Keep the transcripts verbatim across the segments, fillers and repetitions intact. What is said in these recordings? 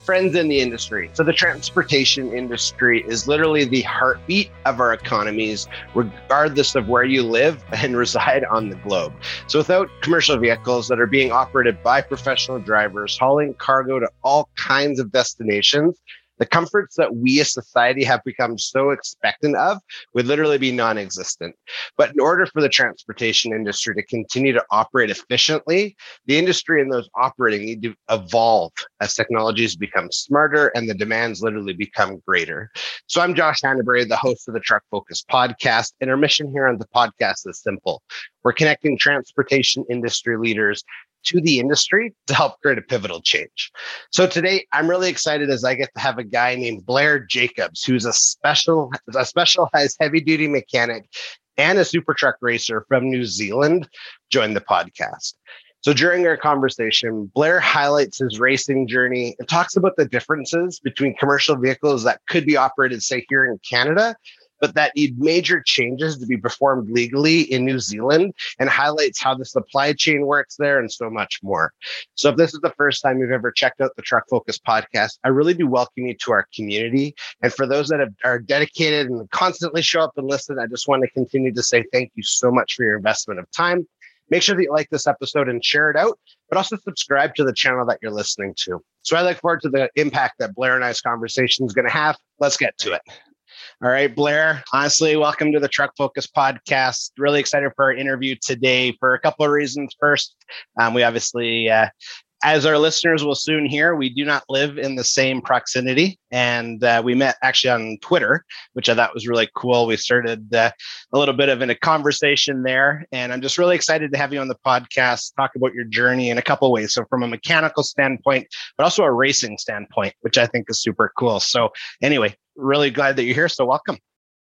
friends in the industry. So the transportation industry is literally the heartbeat of our economies, regardless of where you live and reside on the globe. So without commercial vehicles that are being operated by professional drivers, hauling cargo to all kinds of destinations, the comforts that we as society have become so expectant of would literally be non-existent. But in order for the transportation industry to continue to operate efficiently, the industry and those operating need to evolve as technologies become smarter and the demands literally become greater. So I'm Josh Hannaberry, the host of the Truck Focus podcast, and our mission here on the podcast is simple. We're connecting transportation industry leaders to the industry to help create a pivotal change. So today, I'm really excited as I get to have a guy named Blair Jacobs, who's a special, a specialized heavy-duty mechanic and a super truck racer from New Zealand, join the podcast. So during our conversation, Blair highlights his racing journey and talks about the differences between commercial vehicles that could be operated, say, here in Canada, but that need major changes to be performed legally in New Zealand, and highlights how the supply chain works there and so much more. So if this is the first time you've ever checked out the Truck Focus podcast, I really do welcome you to our community. And for those that have, are dedicated and constantly show up and listen, I just want to continue to say thank you so much for your investment of time. Make sure that you like this episode and share it out, but also subscribe to the channel that you're listening to. So I look forward to the impact that Blair and I's conversation is going to have. Let's get to it. All right, Blair, honestly, welcome to the Truck Focus podcast. Really excited for our interview today for a couple of reasons. First, um, we obviously, uh, as our listeners will soon hear, we do not live in the same proximity. And uh, we met actually on Twitter, which I thought was really cool. We started uh, a little bit of a conversation there. And I'm just really excited to have you on the podcast, talk about your journey in a couple of ways. So from a mechanical standpoint, but also a racing standpoint, which I think is super cool. So anyway, really glad that you're here. So welcome.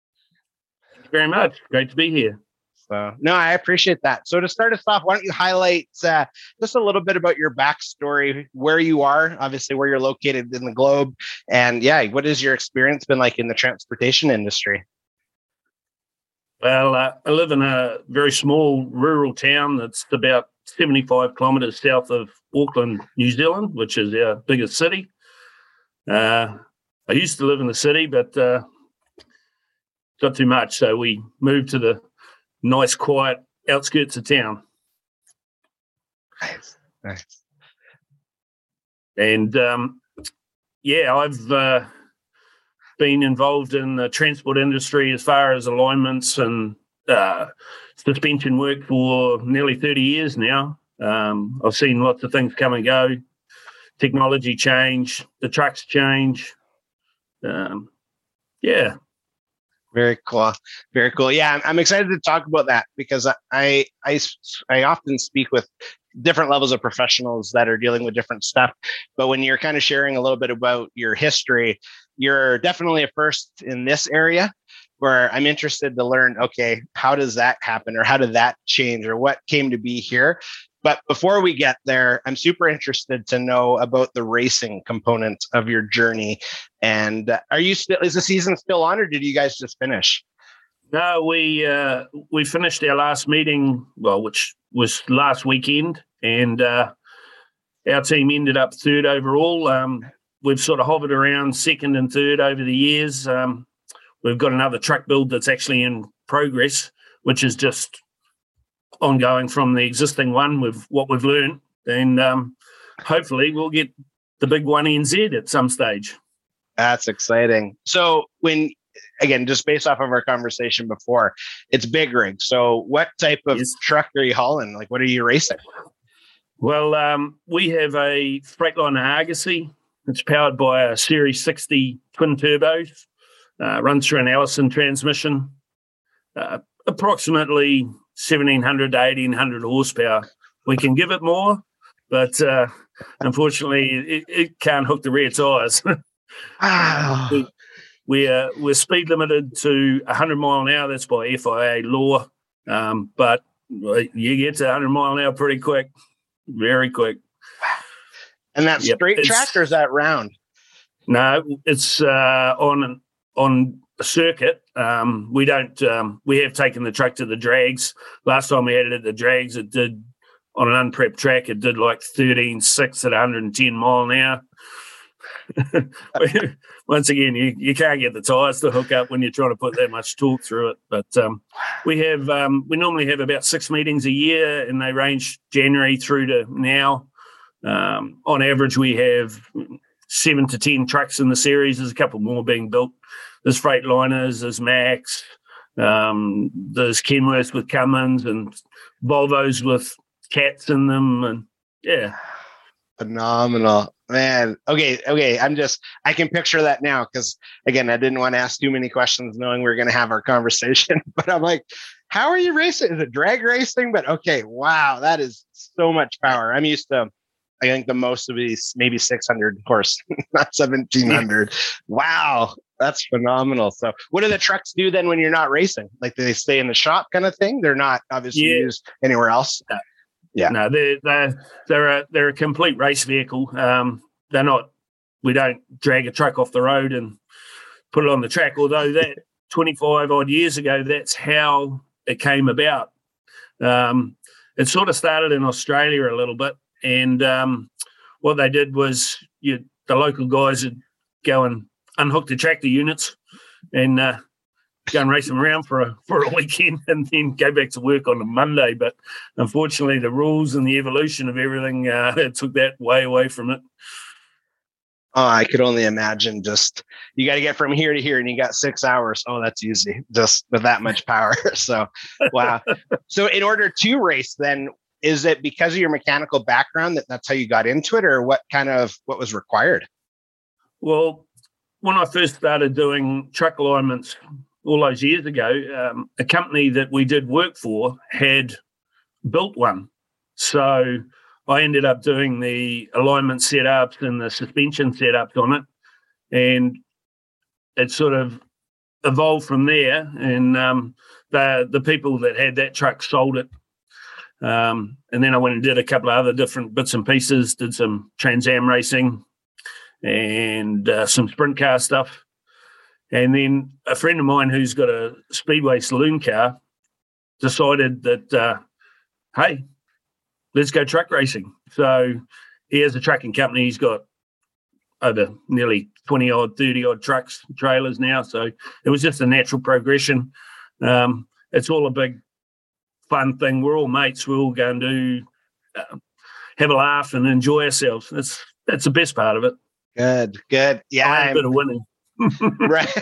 Thank you very much. Great to be here. So, no, I appreciate that. So to start us off, why don't you highlight uh, just a little bit about your backstory, where you are, obviously where you're located in the globe, and yeah, what has your experience been like in the transportation industry? Well, uh, I live in a very small rural town that's about seventy-five kilometres south of Auckland, New Zealand, which is our biggest city. Uh, I used to live in the city, but uh, not too much, so we moved to the nice, quiet outskirts of town. Nice, nice. And, um, yeah, I've uh, been involved in the transport industry as far as alignments and uh, suspension work for nearly thirty years now. Um, I've seen lots of things come and go, technology change, the trucks change. Um, yeah. Very cool. Very cool. Yeah, I'm, I'm excited to talk about that because I, I, I often speak with different levels of professionals that are dealing with different stuff. But when you're kind of sharing a little bit about your history, you're definitely a first in this area where I'm interested to learn, okay, how does that happen or how did that change or what came to be here? But before we get there, I'm super interested to know about the racing component of your journey. And are you still, is the season still on or did you guys just finish? No, we uh, we finished our last meeting, well, which was last weekend, and uh, our team ended up third overall. Um, we've sort of hovered around second and third over the years. Um, we've got another truck build that's actually in progress, which is just ongoing from the existing one with what we've learned, and um, hopefully we'll get the big one N Z at some stage. That's exciting. So when, again, just based off of our conversation before, it's big rig. So what type of yes. truck are you hauling? Like, what are you racing? Well, um, we have a Freightliner Argosy. It's powered by a Series sixty twin turbos, uh, runs through an Allison transmission, uh, approximately seventeen hundred to eighteen hundred horsepower. We can give it more, but uh, unfortunately, it, it can't hook the rear tyres. Wow. we, we, uh, we're speed limited to one hundred mile an hour. That's by F I A law. Um, but you get to one hundred mile an hour pretty quick, very quick. And that yep, straight track or is that round? No, it's uh, on on a circuit. Um, we don't. Um, we have taken the truck to the drags. Last time we had it at the drags, it did on an unprepped track. It did like thirteen six at one hundred ten mile an hour. once again, you, you can't get the tyres to hook up when you're trying to put that much torque through it. But um, we have um, we normally have about six meetings a year, and they range January through to now. Um, on average, we have seven to ten trucks in the series. There's a couple more being built. There's Freightliners, there's Max, um, there's Kenworths with Cummins, and Volvos with cats in them, and yeah. Phenomenal, man. Okay, okay. I'm just, I can picture that now because, again, I didn't want to ask too many questions knowing we were going to have our conversation. But I'm like, how are you racing? Is it drag racing? But okay, wow, that is so much power. I'm used to, I think the most of these maybe six hundred, of course, not seventeen hundred. Wow, that's phenomenal. So what do the trucks do then when you're not racing? Like, do they stay in the shop kind of thing? They're not obviously yeah. used anywhere else? Yeah, no, they're they're they're a they're a complete race vehicle. Um, they're not. We don't drag a truck off the road and put it on the track. Although that twenty-five odd years ago, that's how it came about. Um, it sort of started in Australia a little bit, and um, what they did was you, the local guys would go and unhook the tractor units and uh, go and race them around for a for a weekend and then go back to work on a Monday. But unfortunately, the rules and the evolution of everything uh, it took that way away from it. Oh, I could only imagine. Just you got to get from here to here, and you got six hours. Oh, that's easy, just with that much power. So, wow. So, in order to race, then is it because of your mechanical background that that's how you got into it, or what kind of what was required? Well, when I first started doing truck alignments all those years ago, um, a company that we did work for had built one. So I ended up doing the alignment setups and the suspension setups on it. And it sort of evolved from there. And um, the, the people that had that truck sold it. Um, and then I went and did a couple of other different bits and pieces, did some Trans Am racing and uh, some sprint car stuff. And then a friend of mine who's got a Speedway saloon car decided that, uh, hey, let's go truck racing. So he has a trucking company. He's got over nearly twenty-odd, thirty-odd trucks, trailers now. So it was just a natural progression. Um, it's all a big fun thing. We're all mates. We all go and do, uh, have a laugh and enjoy ourselves. That's that's the best part of it. Good, good. Yeah. A bit of winning. Right.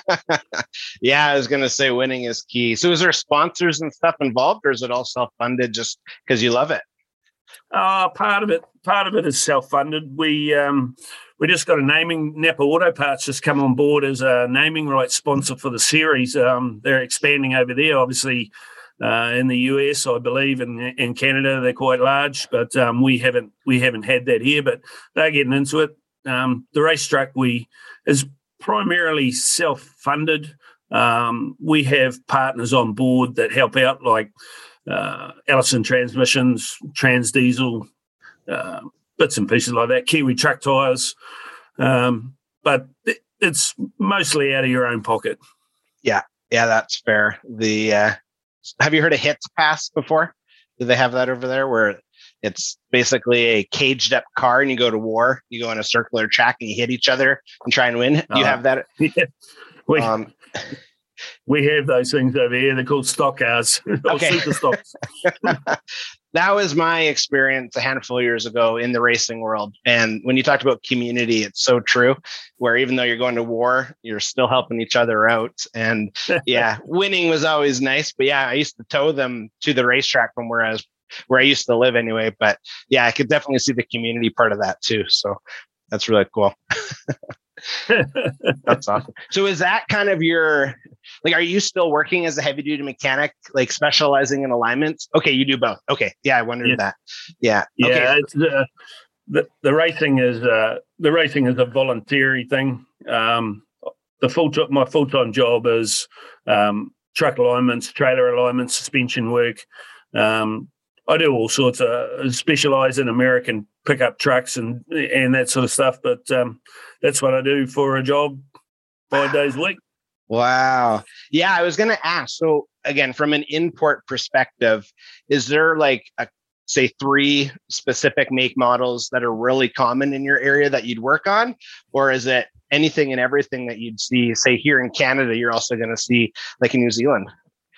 Yeah, I was going to say winning is key. So is there sponsors and stuff involved, or is it all self-funded just because you love it? Uh, part of it, part of it is self-funded. We um, we just got a naming, Napa Auto Parts just come on board as a naming rights sponsor for the series. Um, they're expanding over there, obviously, uh, in the U S, I believe, and in Canada they're quite large, but um, we haven't we haven't had that here. But they're getting into it. Um, the race truck we is primarily self-funded. Um, we have partners on board that help out, like uh, Allison Transmissions, Trans Diesel, uh, bits and pieces like that, Kiwi Truck Tires. Um, but it, it's mostly out of your own pocket. Yeah, yeah, that's fair. The uh, have you heard of Hits Pass before? Do they have that over there where it's basically a caged up car and you go to war, you go on a circular track and you hit each other and try and win? Do you uh, have that? Yeah. We, um, we have those things over here. They're called stock cars. Okay. Super stocks. That was my experience a handful of years ago in the racing world. And when you talked about community, it's so true, where even though you're going to war, you're still helping each other out. And yeah, winning was always nice. But yeah, I used to tow them to the racetrack from where I was, where I used to live anyway. But yeah, I could definitely see the community part of that too. So that's really cool. That's awesome. So is that kind of your, like, are you still working as a heavy duty mechanic, like specializing in alignments? Okay, you do both. Okay. Yeah, I wondered yeah. that. Yeah. Yeah. Okay. It's, uh, the, the racing is, uh, the racing is a voluntary thing. Um, the full, my full-time job is, um, truck alignments, trailer alignments, suspension work. Um, I do all sorts of specialize in American pickup trucks and and that sort of stuff. But um, that's what I do for a job five days a week. Wow. Yeah, I was going to ask. So again, from an import perspective, is there like a say, three specific make models that are really common in your area that you'd work on? Or is it anything and everything that you'd see, say, here in Canada, you're also going to see like in New Zealand?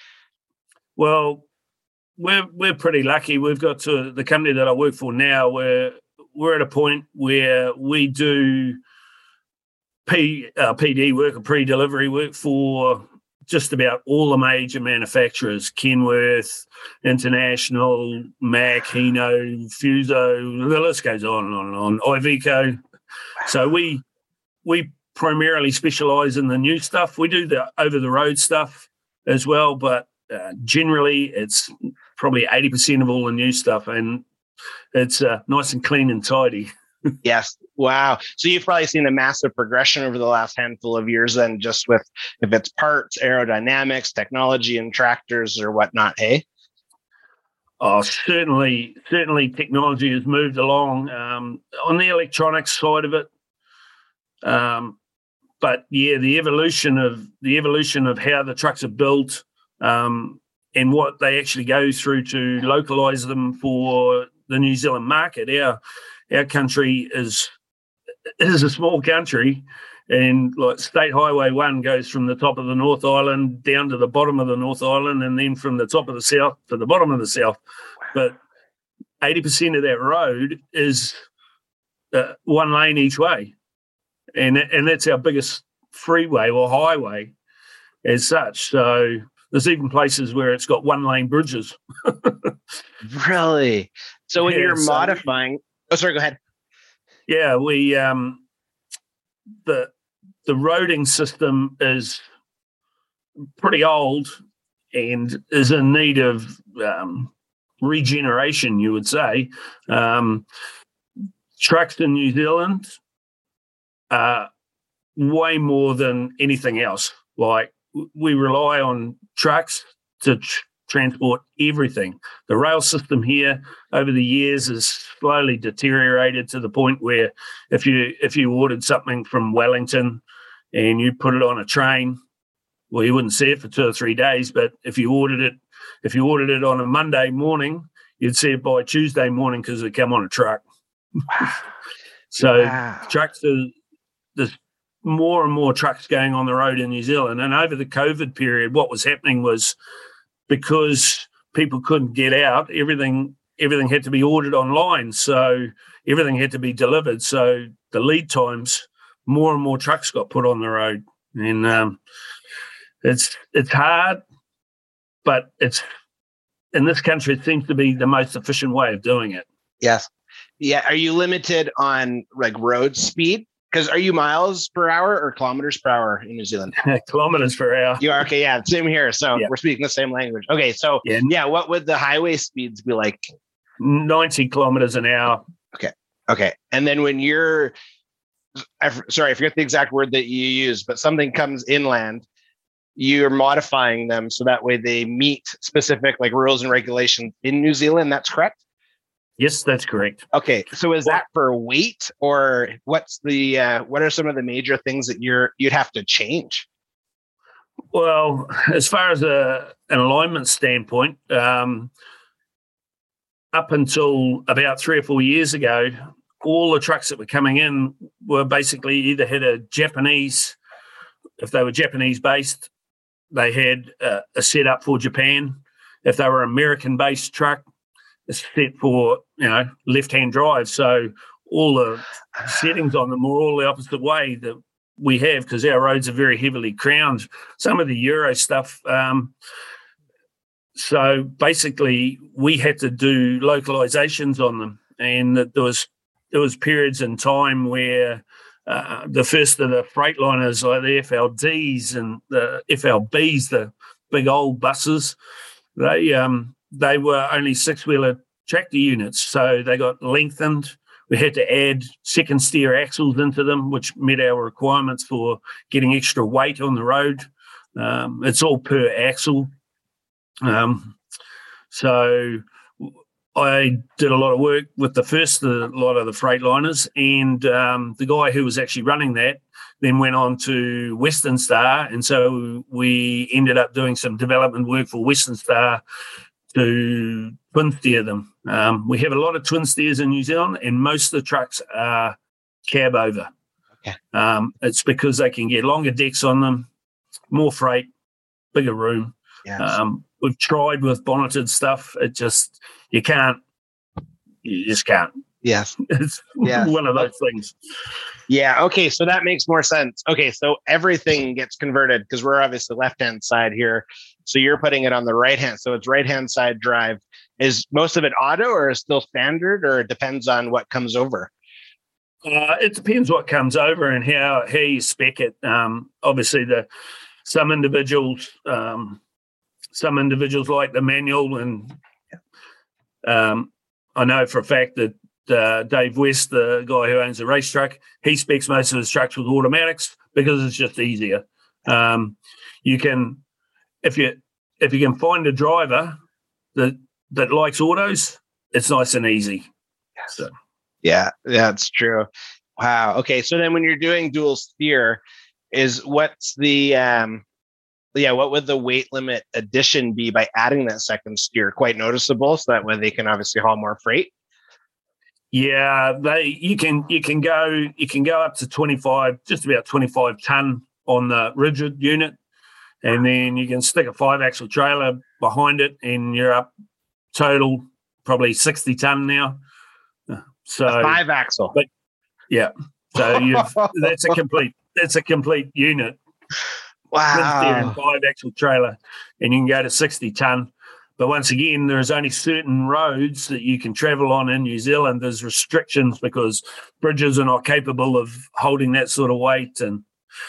Well, we're we're pretty lucky. We've got to the company that I work for now, where we're at a point where we do P, uh, P D work or pre-delivery work for just about all the major manufacturers: Kenworth, International, Mack, Hino, Fuso. The list goes on and on and on. Iveco. So we we primarily specialise in the new stuff. We do the over-the-road stuff as well, but uh, generally it's probably eighty percent of all the new stuff, and it's uh, nice and clean and tidy. Yes. Wow. So you've probably seen a massive progression over the last handful of years then, just with, if it's parts, aerodynamics, technology, and tractors or whatnot, hey? Oh, certainly, certainly technology has moved along um, on the electronics side of it. Um, but yeah, the evolution of the evolution of how the trucks are built um, and what they actually go through to localize them for the New Zealand market. Our our country is is a small country, and like State Highway One goes from the top of the North Island down to the bottom of the North Island, and then from the top of the south to the bottom of the south. But eighty percent of that road is uh, one lane each way, and and that's our biggest freeway or highway as such. So there's even places where it's got one lane bridges. Really? So when Yeah, you're so- modifying, oh, sorry, go ahead. Yeah, we um, the the roading system is pretty old and is in need of um, regeneration, you would say. Um, trucks in New Zealand are way more than anything else. Like, we rely on trucks to tr- transport everything. The rail system here over the years has slowly deteriorated to the point where if you if you ordered something from Wellington and you put it on a train, well, you wouldn't see it for two or three days. But if you ordered it, if you ordered it on a Monday morning, you'd see it by Tuesday morning because it come on a truck. So Wow. trucks are, there's more and more trucks going on the road in New Zealand. And over the COVID period, what was happening was, because people couldn't get out, everything everything had to be ordered online. So everything had to be delivered. So the lead times, more and more trucks got put on the road. And um, it's it's hard, but it's in this country, it seems to be the most efficient way of doing it. Yes. Yeah. Are you limited on like road speed? Because are you miles per hour or kilometers per hour in New Zealand? Kilometers per hour. You are. Okay. Yeah. Same here. So Yeah. we're speaking the same language. Okay. So Yeah. yeah. What would the highway speeds be like? ninety kilometers an hour. Okay. And then when you're, I, f- sorry, I forget the exact word that you use, but something comes inland, you're modifying them so that way they meet specific like rules and regulations in New Zealand. That's correct. Yes, that's correct. Okay. So is that for weight, or what's the, uh, what are some of the major things that you're, you'd have to change? Well, as far as a, an alignment standpoint, um, up until about three or four years ago, all the trucks that were coming in were basically either had a Japanese, if they were Japanese based, they had uh, a setup for Japan. If they were American-based truck, it's set for, you know, left-hand drive. So all the settings on them are all the opposite way that we have, because our roads are very heavily crowned. Some of the Euro stuff. Um, so basically, we had to do localizations on them, and there was there was periods in time where uh, the first of the Freightliners, like the F L Ds and the F L Bs, the big old buses, they um, they were only six-wheeler tractor units, so they got lengthened. We had to add second steer axles into them, which met our requirements for getting extra weight on the road. Um, it's all per axle. Um, so I did a lot of work with the first a lot of the Freightliners, and um, the guy who was actually running that then went on to Western Star, and so we ended up doing some development work for Western Star to twin steer them. Um, we have a lot of twin steers in New Zealand, and most of the trucks are cab over. Okay. Um, it's because they can get longer decks on them, more freight, bigger room. Yes. Um, we've tried with bonneted stuff. It just, you can't, you just can't. Yes. It's yes. one of those things. Yeah. Okay. So that makes more sense. Okay. So everything gets converted because we're obviously left-hand side here. So you're putting it on the right-hand. So it's right-hand side drive. Is most of it auto or is still standard, or it depends on what comes over? Uh, it depends what comes over and how, how you spec it. Um, obviously, the some individuals, um, some individuals like the manual, and um, I know for a fact that uh, Dave West, the guy who owns the race truck, he specs most of his trucks with automatics because it's just easier. Um, you can, if you if you can find a driver that that likes autos, it's nice and easy. So. Yeah, that's true. Wow. Okay. So then when you're doing dual steer, is what's the, um, yeah, what would the weight limit addition be by adding that second steer? Quite noticeable, so that way they can obviously haul more freight. Yeah, they you can you can go you can go up to twenty-five, just about twenty-five ton on the rigid unit, and then you can stick a five axle trailer behind it, and you're up total probably sixty ton now. So a five axle, but yeah, so you've that's a complete that's a complete unit. Wow, five axle trailer, and you can go to sixty ton. But once again, there's only certain roads that you can travel on in New Zealand. There's restrictions because bridges are not capable of holding that sort of weight. And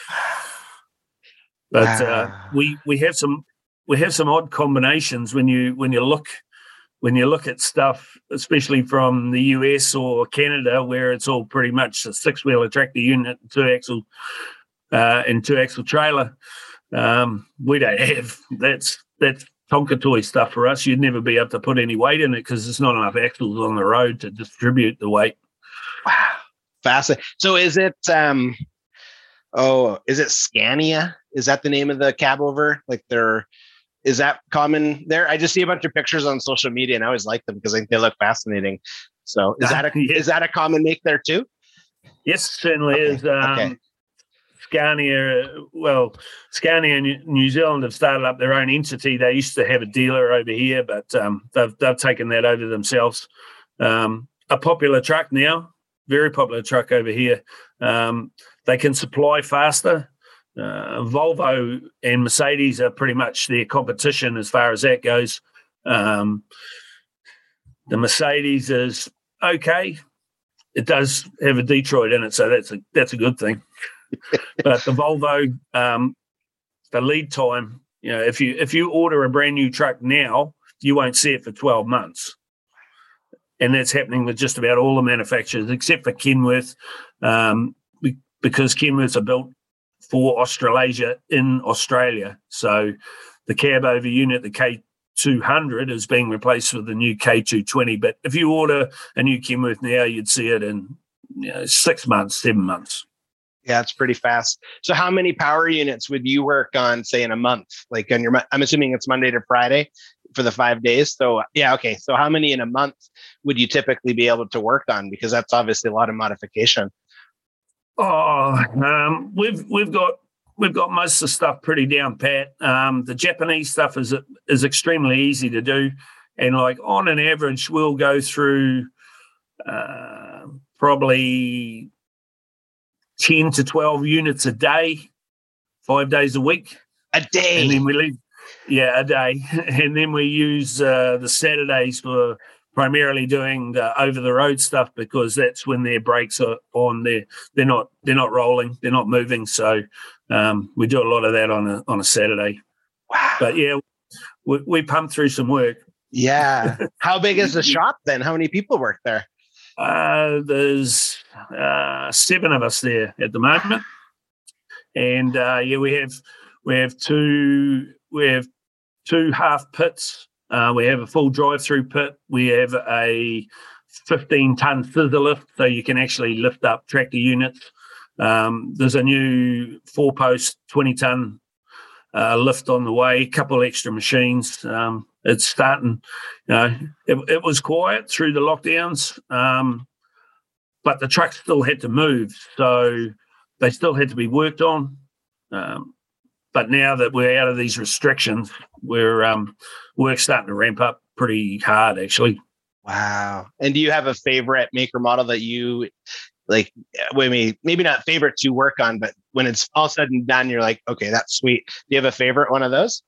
but wow. uh, we we have some we have some odd combinations when you when you look. When you look at stuff, especially from the U S or Canada, where it's all pretty much a six-wheeler tractor unit, two-axle uh, and two-axle trailer, um, we don't have that's that's Tonka toy stuff for us. You'd never be able to put any weight in it because there's not enough axles on the road to distribute the weight. Wow, fascinating. So is it? Um, oh, is it Scania? Is that the name of the cab over? Like they're. Is that common there? I just see a bunch of pictures on social media, and I always like them because I think they look fascinating. So, is that a yes. is that a common make there too? Yes, certainly okay. is. Um, okay. Scania, well, Scania in New Zealand have started up their own entity. They used to have a dealer over here, but um, they've they've taken that over themselves. Um, a popular truck now, very popular truck over here. Um, they can supply faster. Uh, Volvo and Mercedes are pretty much their competition as far as that goes. Um, the Mercedes is okay. It does have a Detroit in it, so that's a that's a good thing. But the Volvo, um, the lead time, you know, if you if you order a brand new truck now, you won't see it for twelve months, and that's happening with just about all the manufacturers except for Kenworth, um, because Kenworths are built for Australasia in Australia. So the cab over unit, the K two hundred, is being replaced with the new K two twenty. But if you order a new Kenworth now, you'd see it in you know, six months, seven months. Yeah, it's pretty fast. So how many power units would you work on, say, in a month? Like on your, I'm assuming it's Monday to Friday for the five days. So yeah, okay. So how many in a month would you typically be able to work on? Because that's obviously a lot of modification. Oh, um, we've we've got we've got most of the stuff pretty down pat. Um, the Japanese stuff is is extremely easy to do, and like on an average, we'll go through uh, probably ten to twelve units a day, five days a week. A day, and then we leave. Yeah, a day, and then we use uh, the Saturdays for primarily doing the over the road stuff because that's when their brakes are on. They're they're not they're not rolling, they're not moving. So um, we do a lot of that on a on a Saturday. Wow! But yeah, we, we pump through some work. Yeah. How big is the shop then? How many people work there? Uh, there's uh, seven of us there at the moment, and uh, yeah, we have we have two we have two half pits. Uh, we have a full drive-through pit. We have a fifteen-ton scissor lift, so you can actually lift up tractor units. Um, there's a new four-post twenty-ton uh, lift on the way, a couple of extra machines. Um, it's starting, you know, it, it was quiet through the lockdowns, um, but the trucks still had to move, so they still had to be worked on. Um, but now that we're out of these restrictions, we're um, work's starting to ramp up pretty hard, actually. Wow. And do you have a favorite maker model that you like? Maybe maybe not favorite to work on, but when it's all said and done, you're like, okay, that's sweet. Do you have a favorite one of those?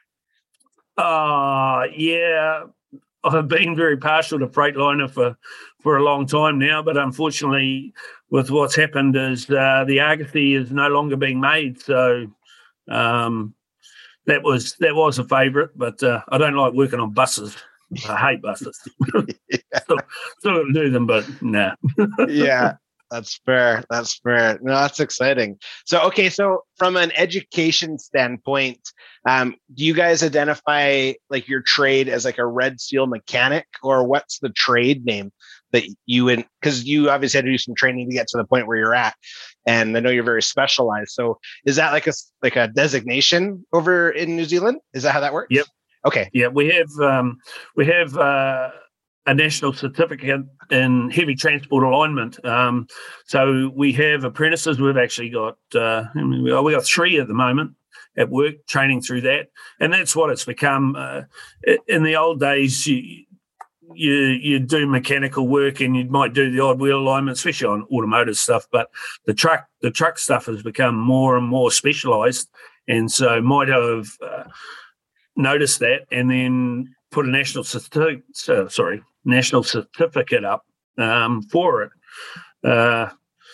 Uh, yeah. I've been very partial to Freightliner for, for a long time now, but unfortunately, with what's happened, is uh, the Argosy is no longer being made. So um, that was that was a favourite, but uh, I don't like working on buses. I hate buses. Yeah. still, still do them, but nah. Yeah. That's fair. That's fair. No, that's exciting. So, okay. So from an education standpoint, um, do you guys identify like your trade as like a red seal mechanic, or what's the trade name that you in? Because you obviously had to do some training to get to the point where you're at, and I know you're very specialized. So is that like a, like a designation over in New Zealand? Is that how that works? Yep. Okay. Yeah, we have, um, we have, uh, a national certificate in heavy transport alignment. Um, so we have apprentices. We've actually got uh, we got three at the moment at work training through that, and that's what it's become. Uh, in the old days, you, you you do mechanical work and you might do the odd wheel alignment, especially on automotive stuff. But the truck the truck stuff has become more and more specialised, and so might have uh, noticed that and then put a national certificate. Uh, sorry. national certificate up um, for it. Uh,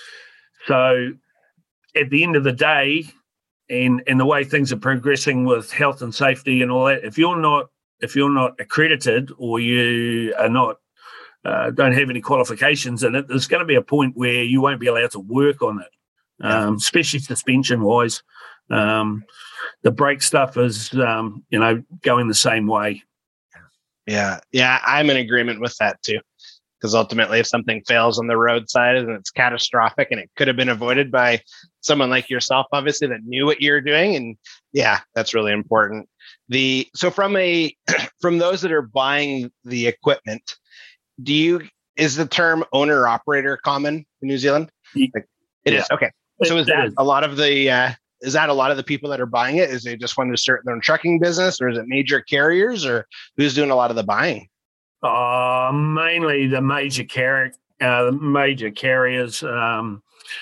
so at the end of the day, and and the way things are progressing with health and safety and all that, if you're not if you're not accredited, or you are not uh, don't have any qualifications in it, there's going to be a point where you won't be allowed to work on it, um, especially suspension wise. Um, the brake stuff is um, you know going the same way. Yeah. Yeah. I'm in agreement with that too. Because ultimately, if something fails on the roadside and it's catastrophic and it could have been avoided by someone like yourself, obviously, that knew what you're doing. And yeah, that's really important. The so from a from those that are buying the equipment, do you is the term owner operator common in New Zealand? Like, it yeah. is. Okay. So is that a lot of the uh, Is that a lot of the people that are buying it? Is they just want to start their own trucking business, or is it major carriers, or who's doing a lot of the buying? Uh, mainly the major carrier, uh, the major carriers. Um,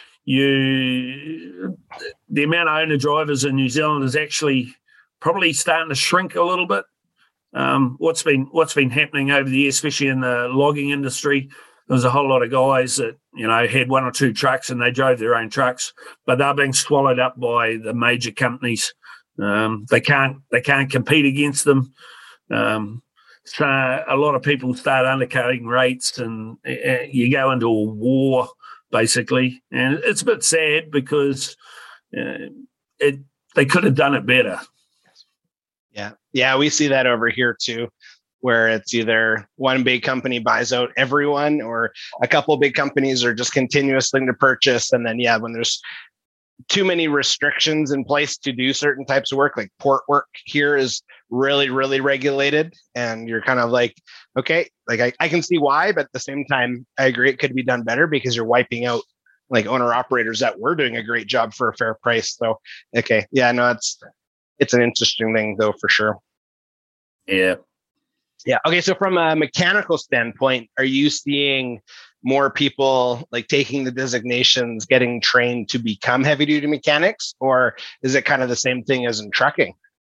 you, the amount of owner drivers in New Zealand is actually probably starting to shrink a little bit. Um, what's been what's been happening over the years, especially in the logging industry, there's a whole lot of guys that, you know, had one or two trucks and they drove their own trucks, but they're being swallowed up by the major companies. Um, they can't they can't compete against them. Um, so a lot of people start undercutting rates, and uh, you go into a war basically. And it's a bit sad because uh, it they could have done it better. Yeah, yeah, we see that over here too, where it's either one big company buys out everyone, or a couple of big companies are just continuously to purchase. And then, yeah, when there's too many restrictions in place to do certain types of work, like port work here is really, really regulated. And you're kind of like, okay, like I, I can see why, but at the same time, I agree it could be done better because you're wiping out like owner operators that were doing a great job for a fair price. So, okay. Yeah, no, it's, it's an interesting thing though, for sure. Yeah. Yeah. Okay. So from a mechanical standpoint, are you seeing more people like taking the designations, getting trained to become heavy duty mechanics, or is it kind of the same thing as in trucking?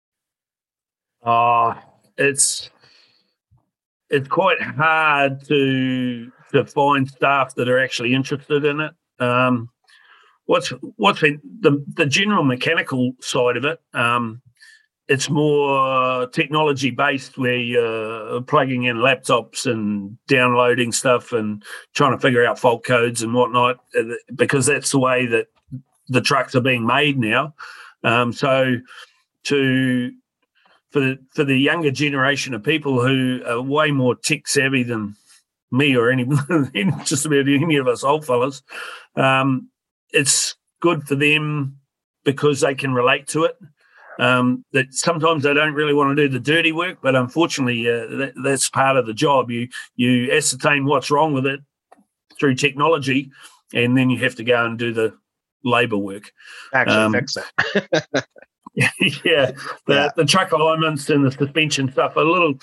Uh, it's, it's quite hard to, to find staff that are actually interested in it. Um, what's, what's been the, the general mechanical side of it. Um, It's more technology based, where you're plugging in laptops and downloading stuff and trying to figure out fault codes and whatnot, because that's the way that the trucks are being made now. Um, so to for the, for the younger generation of people who are way more tech savvy than me or any just about any of us old fellas, um, it's good for them because they can relate to it. Um, that sometimes they don't really want to do the dirty work, but unfortunately, uh, that, that's part of the job. You you ascertain what's wrong with it through technology, and then you have to go and do the labour work. Actually um, fix it. yeah, the, yeah, the truck alignments and the suspension stuff, a little,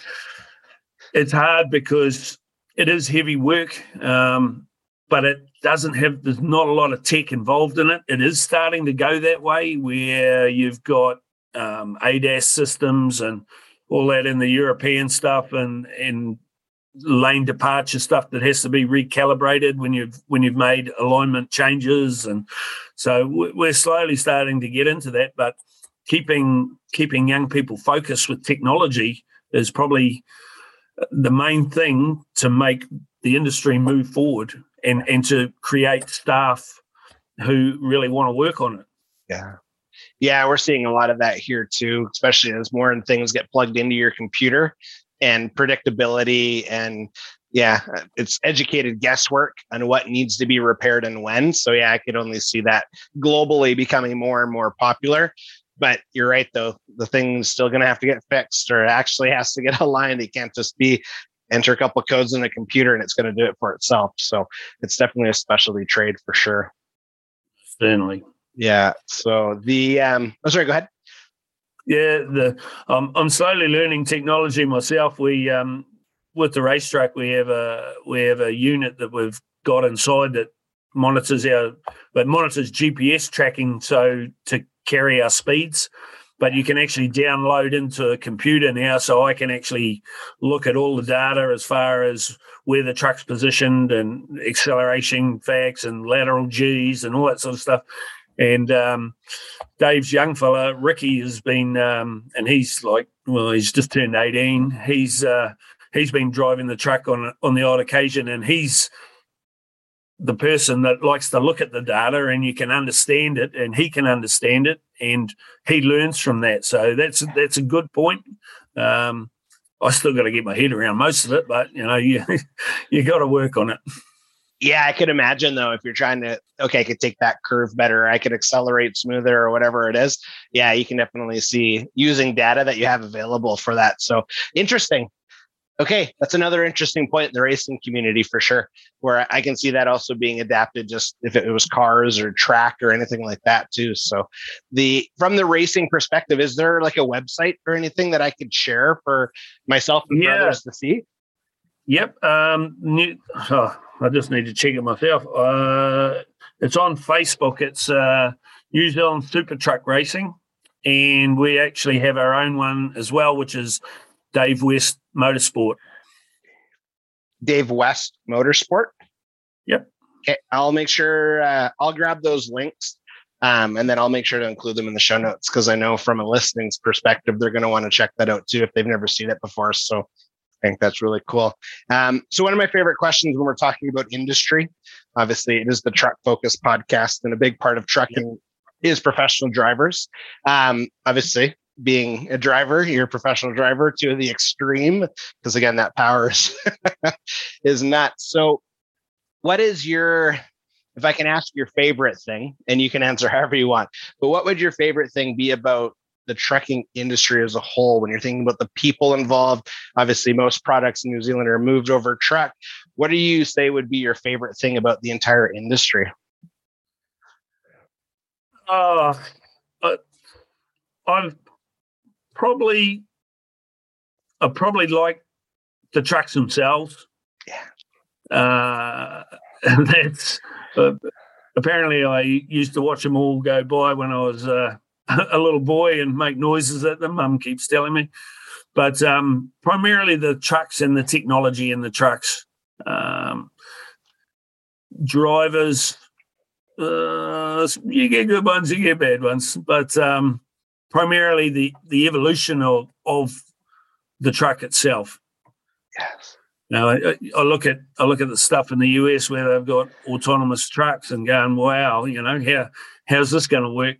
it's hard because it is heavy work, um, but it doesn't have, there's not a lot of tech involved in it. It is starting to go that way where you've got um, A D A S systems and all that in the European stuff, and, and lane departure stuff that has to be recalibrated when you've when you've made alignment changes. And so we're slowly starting to get into that, but keeping keeping young people focused with technology is probably the main thing to make the industry move forward, and, and to create staff who really want to work on it. Yeah. Yeah, we're seeing a lot of that here too, especially as more and things get plugged into your computer, and predictability, and yeah, it's educated guesswork on what needs to be repaired and when. So yeah, I could only see that globally becoming more and more popular. But you're right, though, the thing's still going to have to get fixed, or it actually has to get aligned. It can't just be enter a couple of codes in the computer and it's going to do it for itself. So it's definitely a specialty trade for sure. Certainly. Yeah. So the, um, oh, sorry, go ahead. Yeah, the um, I'm slowly learning technology myself. We um, with the racetrack, we have a we have a unit that we've got inside that monitors our, but monitors G P S tracking, so to carry our speeds. But you can actually download into a computer now, so I can actually look at all the data as far as where the truck's positioned and acceleration facts and lateral G's and all that sort of stuff. And um, Dave's young fella, Ricky, has been, um, and he's like, well, he's just turned eighteen. He's uh, he's been driving the truck on on the odd occasion, and he's the person that likes to look at the data, and you can understand it, and he can understand it, and he learns from that. So that's that's a good point. Um, I still got to get my head around most of it, but you know, you you got to work on it. Yeah, I could imagine, though, if you're trying to, okay, I could take that curve better, I could accelerate smoother or whatever it is. Yeah, you can definitely see using data that you have available for that. So interesting. Okay, that's another interesting point in the racing community for sure, where I can see that also being adapted just if it was cars or track or anything like that too. So the from the racing perspective, is there like a website or anything that I could share for myself and yeah. for others to see? Yep. Um, new, oh, I just need to check it myself. Uh, it's on Facebook. It's uh, New Zealand Super Truck Racing. And we actually have our own one as well, which is Dave West Motorsport. Dave West Motorsport? Yep. Okay. I'll make sure, uh, I'll grab those links. Um, and then I'll make sure to include them in the show notes, because I know from a listings perspective, they're going to want to check that out too if they've never seen it before. So I think that's really cool. Um, so one of my favorite questions when we're talking about industry, obviously it is the Truck Focus podcast, and a big part of trucking yep. is professional drivers. Um, obviously being a driver, you're a professional driver to the extreme, because again, that power is, is nuts. So what is your, if I can ask your favorite thing, and you can answer however you want, but what would your favorite thing be about the trucking industry as a whole, when you're thinking about the people involved? Obviously, most products in New Zealand are moved over truck. What do you say would be your favorite thing about the entire industry? Uh, uh, I've probably, I probably like the trucks themselves. Yeah. Uh, and that's, uh, apparently I used to watch them all go by when I was uh, a little boy and make noises at them. Mum keeps telling me. But um, primarily the trucks and the technology in the trucks. Um, drivers, uh, you get good ones, you get bad ones. But um, primarily the, the evolution of, of the truck itself. Yes. Now I, I look at I look at the stuff in the U S where they've got autonomous trucks and going, wow, you know, how how's this going to work?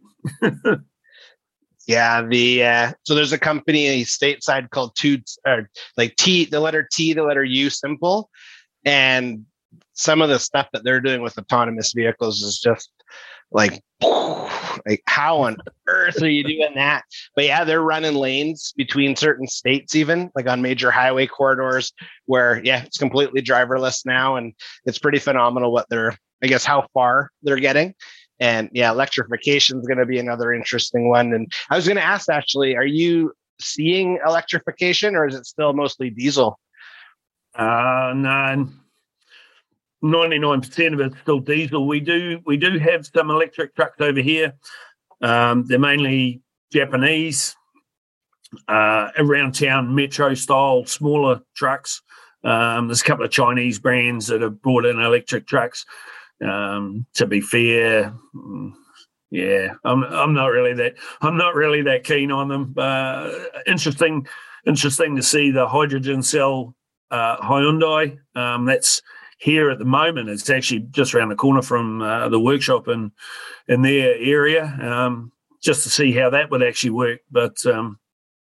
Yeah, the uh, so there's a company stateside called two, or like T, the letter T, the letter U, Simple, and some of the stuff that they're doing with autonomous vehicles is just like like how on earth are you doing that? But yeah, they're running lanes between certain states, even like on major highway corridors where, yeah, it's completely driverless now. And it's pretty phenomenal what they're, I guess, how far they're getting. And yeah, electrification is going to be another interesting one. And I was going to ask, actually, are you seeing electrification or is it still mostly diesel? Uh, no, ninety-nine percent of it's still diesel. We do we do have some electric trucks over here. Um, they're mainly Japanese, uh, around town metro style, smaller trucks. Um, there's a couple of Chinese brands that have brought in electric trucks. Um, to be fair, yeah, I'm I'm not really that I'm not really that keen on them. Uh, interesting, interesting to see the hydrogen cell uh, Hyundai. Um, that's here at the moment. It's actually just around the corner from uh, the workshop in in their area. Um, just to see how that would actually work. But um,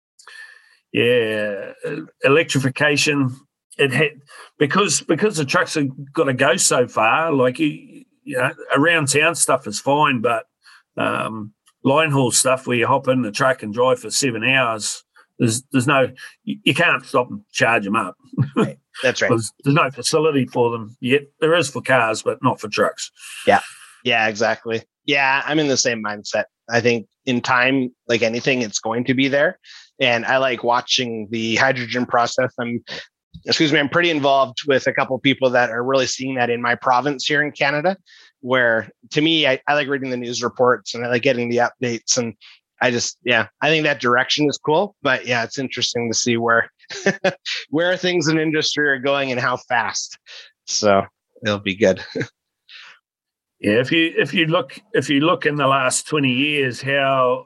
yeah, electrification. It had because because the trucks have got to go so far. Like you, you know, around town stuff is fine, but um, line haul stuff where you hop in the truck and drive for seven hours, there's there's no you, you can't stop and charge them up. Right. That's right. there's, there's no facility for them yet. There is for cars, but not for trucks. Yeah, yeah, exactly. Yeah, I'm in the same mindset. I think in time, like anything, it's going to be there, and I like watching the hydrogen process. I'm Excuse me, I'm pretty involved with a couple of people that are really seeing that in my province here in Canada, where to me, I, I like reading the news reports and I like getting the updates. And I just, yeah, I think that direction is cool. But yeah, it's interesting to see where where things in industry are going and how fast. So it'll be good. Yeah, if you if you look if you look in the last twenty years, how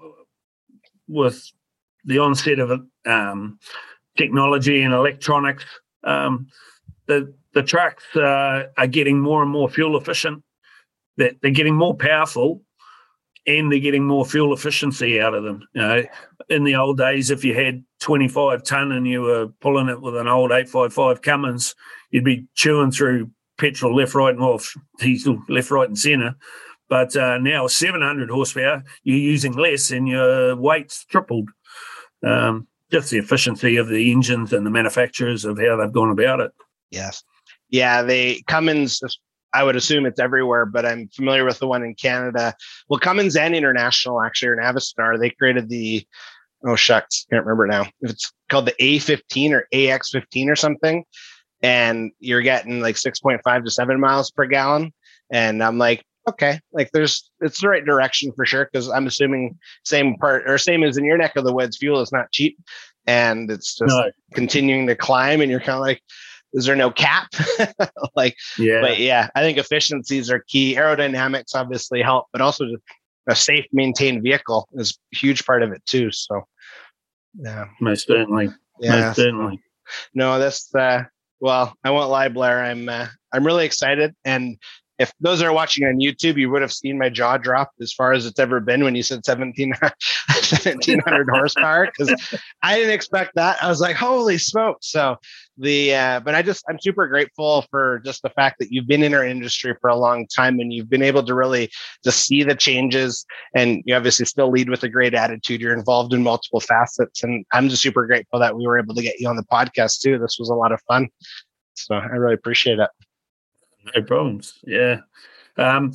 with the onset of um, technology and electronics, um, the the trucks uh, are getting more and more fuel efficient. That they're getting more powerful, and they're getting more fuel efficiency out of them. You know, in the old days, if you had twenty-five ton and you were pulling it with an old eight fifty-five Cummins, you'd be chewing through petrol left, right, and well, diesel left, right, and centre. But uh, now seven hundred horsepower, you're using less, and your weight's tripled. Um, Just the efficiency of the engines and the manufacturers of how they've gone about it. Yes. Yeah, they Cummins, I would assume it's everywhere, but I'm familiar with the one in Canada. Well, Cummins and International, actually, or Navistar, they created the, oh, shucks, can't remember now. It's called the A fifteen or A X fifteen or something. And you're getting like six point five to seven miles per gallon. And I'm like, okay, like there's, it's the right direction for sure. Cause I'm assuming same part or same as in your neck of the woods, fuel is not cheap and it's just no. continuing to climb. And you're kind of like, is there no cap? like, yeah, but yeah, I think efficiencies are key. Aerodynamics obviously help, but also a safe maintained vehicle is a huge part of it too. So yeah, most certainly. Yeah, most certainly. No, that's, uh, well, I won't lie, Blair. I'm, uh, I'm really excited. And if those are watching on YouTube, you would have seen my jaw drop as far as it's ever been when you said seventeen hundred horsepower, because I didn't expect that. I was like, holy smoke. So the, uh, but I just, I'm super grateful for just the fact that you've been in our industry for a long time and you've been able to really just see the changes, and you obviously still lead with a great attitude. You're involved in multiple facets, and I'm just super grateful that we were able to get you on the podcast too. This was a lot of fun. So I really appreciate it. No problems. Yeah. Um,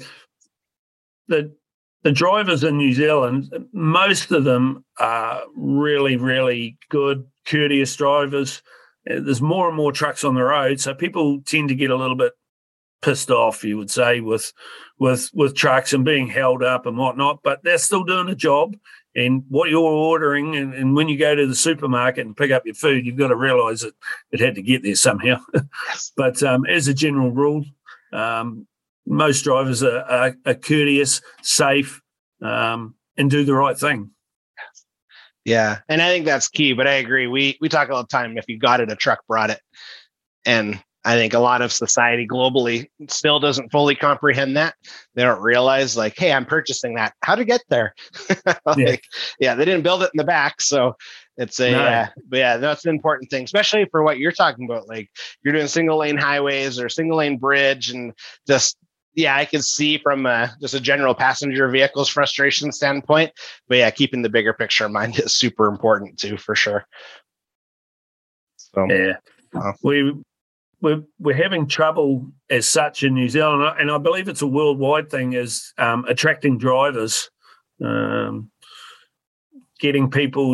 the the drivers in New Zealand, most of them are really, really good, courteous drivers. There's more and more trucks on the road, so people tend to get a little bit pissed off, you would say, with with with trucks and being held up and whatnot, but they're still doing a job. And what you're ordering, and, and when you go to the supermarket and pick up your food, you've got to realise that it had to get there somehow. But um, as a general rule, um, most drivers are, are, are courteous, safe, um, and do the right thing. Yeah, and I think that's key. But I agree. We we talk all the time. If you got it, a truck brought it, and I think a lot of society globally still doesn't fully comprehend that. They don't realize, like, hey, I'm purchasing that. How to get there? like, yeah. yeah, they didn't build it in the back, so it's a. No. Uh, but yeah, that's an important thing, especially for what you're talking about. Like, you're doing single lane highways or single lane bridge, and just yeah, I can see from uh, just a general passenger vehicles frustration standpoint. But yeah, keeping the bigger picture in mind is super important too, for sure. So, yeah, uh, we we're we're having trouble as such in New Zealand, and I believe it's a worldwide thing. Is um, attracting drivers, um, getting people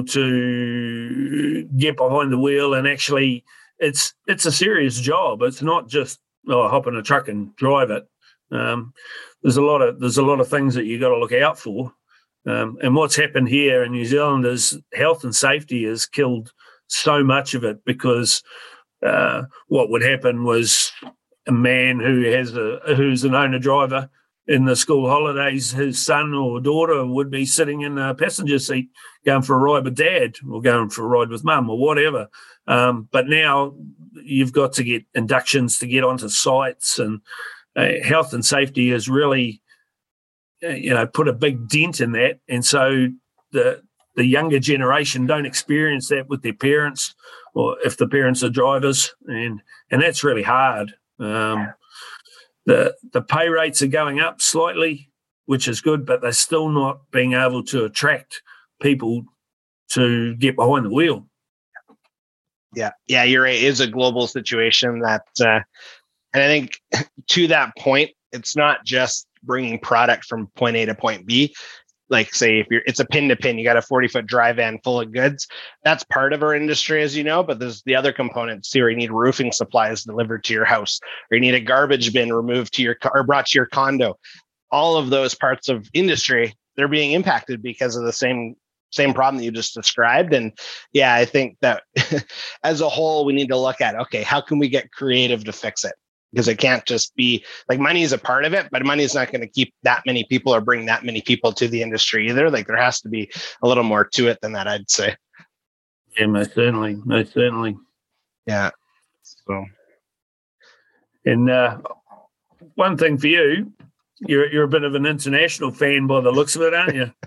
to get behind the wheel, and actually, it's it's a serious job. It's not just oh, hop in a truck and drive it. Um, there's a lot of there's a lot of things that you got to look out for, um, and what's happened here in New Zealand is health and safety has killed so much of it, because uh, what would happen was a man who has a who's an owner driver in the school holidays, his son or daughter would be sitting in a passenger seat going for a ride with dad or going for a ride with mum or whatever. Um, but now you've got to get inductions to get onto sites, and Uh, health and safety has really, uh, you know, put a big dent in that. And so the the younger generation don't experience that with their parents, or if the parents are drivers, and and that's really hard. Um, the the pay rates are going up slightly, which is good, but they're still not being able to attract people to get behind the wheel. Yeah, yeah, you're right. It is a global situation that. Uh, And I think to that point, it's not just bringing product from point A to point B. Like, say, if you're, it's a pin to pin, you got a forty foot dry van full of goods. That's part of our industry, as you know, but there's the other components here. You need roofing supplies delivered to your house, or you need a garbage bin removed to your car or brought to your condo. All of those parts of industry, they're being impacted because of the same same problem that you just described. And yeah, I think that as a whole, we need to look at, okay, how can we get creative to fix it? Because it can't just be like money is a part of it, but money is not going to keep that many people or bring that many people to the industry either. Like, there has to be a little more to it than that, I'd say. Yeah, most certainly. Most certainly. Yeah. So, and uh, one thing for you, you're you're a bit of an international fan by the looks of it, aren't you?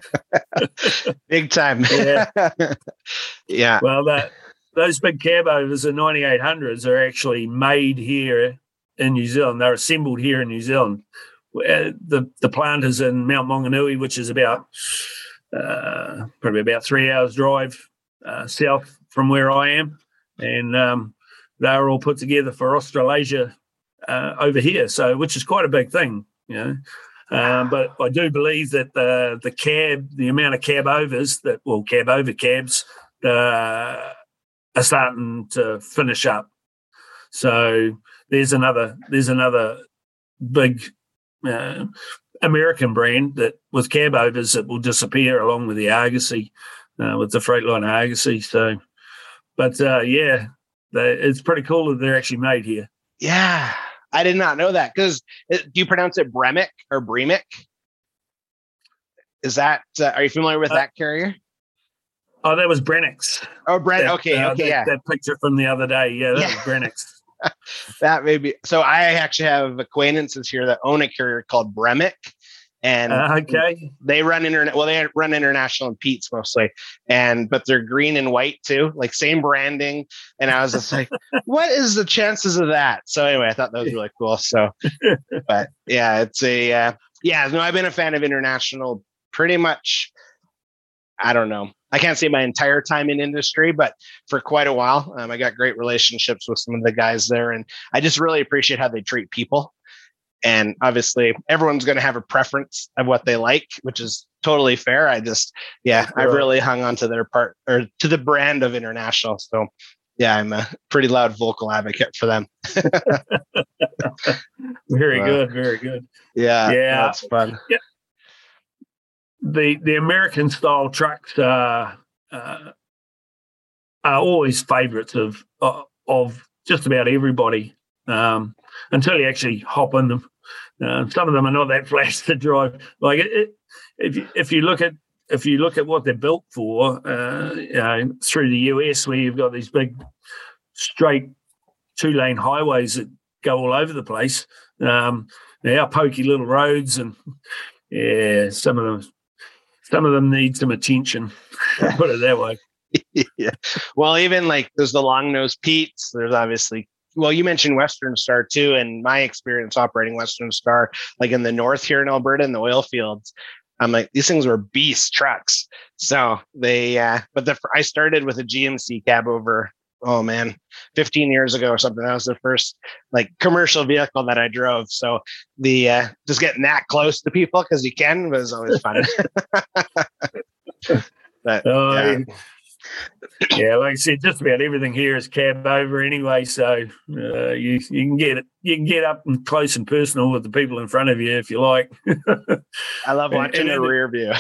Big time. Yeah. Yeah. Well, that those big cab overs, the ninety-eight hundreds, are actually made here in New Zealand. They're assembled here in New Zealand. Uh, the the plant is in Mount Maunganui, which is about uh, probably about three hours drive uh, south from where I am, and um, they were all put together for Australasia uh, over here. So, which is quite a big thing, you know. Um, but I do believe that the the cab, the amount of cab overs that, well, cab over cabs, uh, are starting to finish up. So there's another there's another big uh, American brand that with cab overs that will disappear along with the Argosy, uh, with the Freightliner Argosy. So, but uh, yeah, they, it's pretty cool that they're actually made here. Yeah, I did not know that. Because do you pronounce it Bremick or Bremick? Is that uh, are you familiar with uh, that carrier? Oh, that was Brennix. Oh, Brent. That, okay, uh, okay, that, yeah. That picture from the other day. Yeah, that yeah. was Brennix. That may be. So I actually have acquaintances here that own a carrier called Bremick, and uh, okay, they run internet. Well, they run international and Pete's mostly, and but they're green and white too, like same branding. And I was just like, what is the chances of that? So anyway, I thought that was really cool. So, but yeah, it's a uh, yeah. No, I've been a fan of international pretty much. I don't know. I can't say my entire time in industry, but for quite a while, um, I got great relationships with some of the guys there, and I just really appreciate how they treat people. And obviously, everyone's going to have a preference of what they like, which is totally fair. I just, yeah, I've really hung on to their part or to the brand of International. So, yeah, I'm a pretty loud vocal advocate for them. Very uh, good, very good. Yeah, yeah, that's fun. Yeah. The the American style trucks uh, uh, are always favourites of uh, of just about everybody um, until you actually hop in them. Uh, some of them are not that flash to drive. Like it, it, if you, if you look at if you look at what they're built for, uh, you know, through the U S where you've got these big straight two lane highways that go all over the place, um, they are pokey little roads, and yeah, some of them. Some of them need some attention, put it that way. Yeah. Well, even like there's the long nose Pete's. There's obviously well, you mentioned Western Star too, and my experience operating Western Star, like in the north here in Alberta in the oil fields, I'm like, these things were beast trucks. So they, uh, but the, I started with a G M C cab over, oh man, fifteen years ago or something. That was the first like commercial vehicle that I drove. So the, uh, just getting that close to people because you can was always fun. But, oh, yeah. Yeah, like I said, just about everything here is cab over anyway. So uh, you you can get it, you can get up and close and personal with the people in front of you if you like. I love watching and, and the rear view.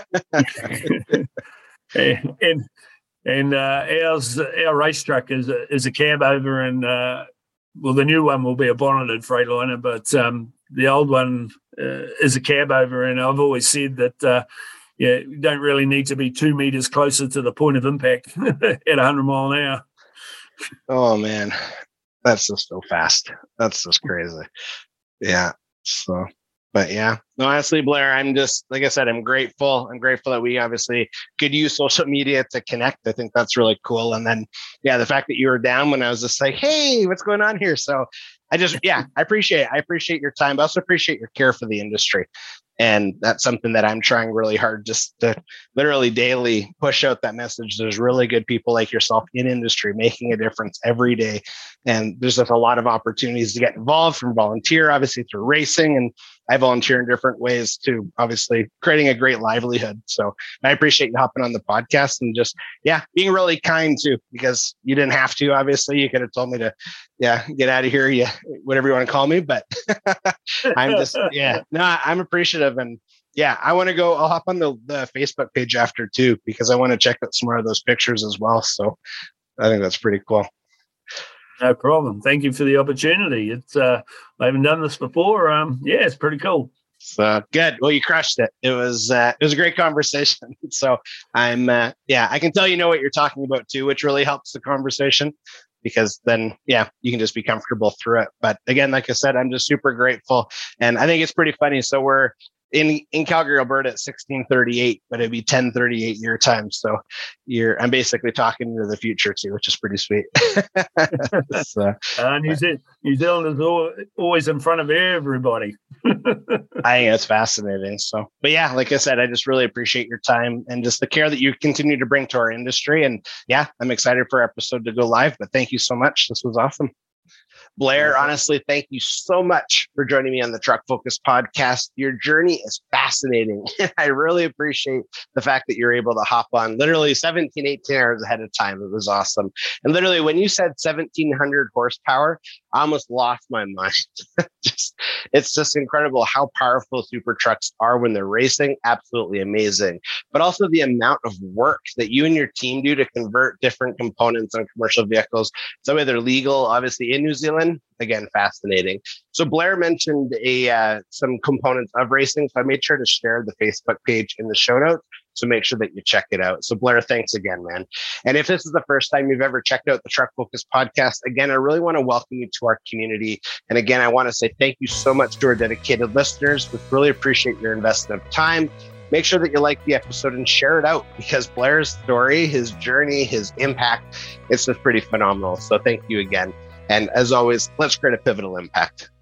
and and, and uh, ours our race truck is a, is a cab over, and uh, well, the new one will be a bonneted Freightliner, but um, the old one uh, is a cab over, and I've always said that. Uh, Yeah, you don't really need to be two meters closer to the point of impact at one hundred mile an hour. Oh, man. That's just so fast. That's just crazy. Yeah. So, but yeah. No, honestly, Blair, I'm just, like I said, I'm grateful. I'm grateful that we obviously could use social media to connect. I think that's really cool. And then, yeah, the fact that you were down when I was just like, hey, what's going on here? So I just, yeah, I appreciate it. I appreciate your time. I also appreciate your care for the industry. And that's something that I'm trying really hard just to literally daily push out that message. There's really good people like yourself in industry making a difference every day. And there's just a lot of opportunities to get involved from volunteer, obviously through racing. And I volunteer in different ways to obviously creating a great livelihood. So I appreciate you hopping on the podcast and just, yeah, being really kind too, because you didn't have to, obviously you could have told me to, yeah, get out of here. Yeah. Whatever you want to call me, but I'm just, yeah, no, I'm appreciative. And yeah, I want to go, I'll hop on the, the Facebook page after too, because I want to check out some more of those pictures as well. So I think that's pretty cool. No problem. Thank you for the opportunity. It's uh, I haven't done this before. Um, yeah, it's pretty cool. So good. Well, you crushed it. It was uh, it was a great conversation. So I'm uh, yeah, I can tell you know what you're talking about too, which really helps the conversation because then yeah, you can just be comfortable through it. But again, like I said, I'm just super grateful, and I think it's pretty funny. So we're in in Calgary, Alberta at sixteen thirty-eight, but it'd be ten thirty-eight your time. So you're, I'm basically talking to the future too, which is pretty sweet. so, uh, New, Zealand, New Zealand is always in front of everybody. I think it's fascinating. So, but yeah, like I said, I just really appreciate your time and just the care that you continue to bring to our industry. And yeah, I'm excited for our episode to go live, but thank you so much. This was awesome. Blair, honestly, thank you so much for joining me on the Truck Focus podcast. Your journey is fascinating. I really appreciate the fact that you're able to hop on literally seventeen, eighteen hours ahead of time. It was awesome. And literally when you said seventeen hundred horsepower, I almost lost my mind. just, it's just incredible how powerful super trucks are when they're racing. Absolutely amazing. But also the amount of work that you and your team do to convert different components on commercial vehicles. So whether legal, obviously in New Zealand, again, fascinating. So Blair mentioned a uh, some components of racing. So I made sure to share the Facebook page in the show notes. So make sure that you check it out. So Blair, thanks again, man. And if this is the first time you've ever checked out the Truck Focus podcast, again, I really want to welcome you to our community. And again, I want to say thank you so much to our dedicated listeners. We really appreciate your investment of time. Make sure that you like the episode and share it out because Blair's story, his journey, his impact, it's just pretty phenomenal. So thank you again. And as always, let's create a pivotal impact.